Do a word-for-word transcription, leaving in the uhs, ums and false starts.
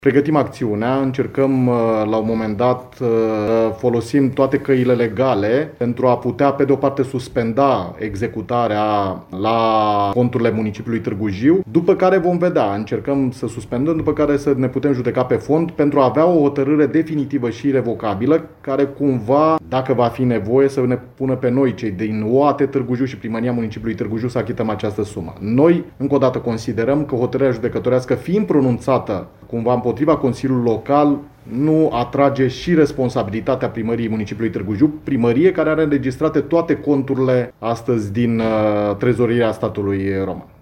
Pregătim acțiunea, încercăm la un moment dat să folosim toate căile legale pentru a putea, pe de o parte, suspenda executarea la conturile municipiului Târgu Jiu, după care vom vedea, încercăm să suspendăm, după care să ne putem judeca pe fond pentru a avea o hotărâre definitivă și irrevocabilă, care cumva, dacă va fi nevoie, să ne pună pe noi, cei din O A T Târgu Jiu și Primăria Municipiului Târgu Jiu, să achităm această sumă. Noi, încă o dată, considerăm că hotărârea judecătorească, fiind pronunțată cumva împotriva Consiliului Local, nu atrage și responsabilitatea Primăriei Municipiului Târgu Jiu, primărie care are înregistrate toate conturile astăzi din uh, trezoria statului român.